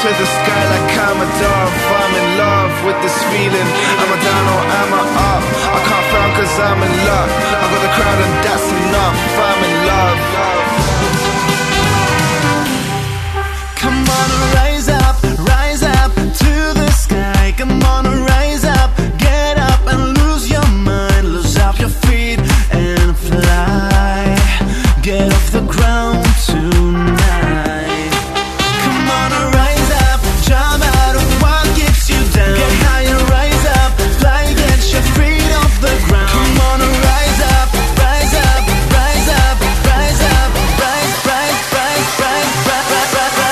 to the sky like I'm a dove. I'm in love with this feeling. Am I down or am I up? I can't frown cause I'm in luck. I got the crowd and that's enough. I'm in love. Come on, rise up to the sky. Come on, rise up, get up and lose your mind. Lose off your feet and fly. Get off the ground tonight. Come on, rise up, jump out of what keeps you down. Get higher, rise up, fly, get your feet off the ground. Come on, rise up, rise up, rise up, rise up, rise, rise, rise, rise, rise, rise, rise, rise.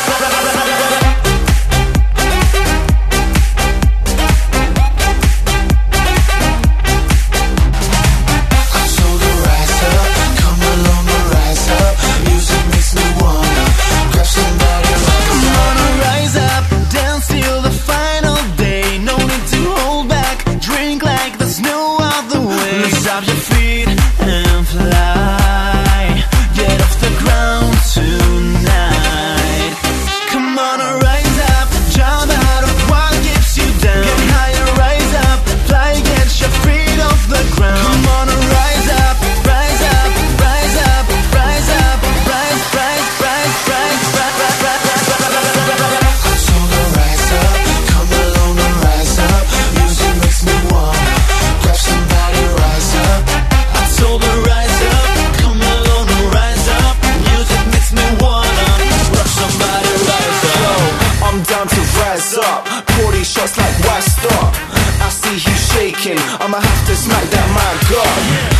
Shots like West Stop. I see you shaking. I'ma have to smack that man God.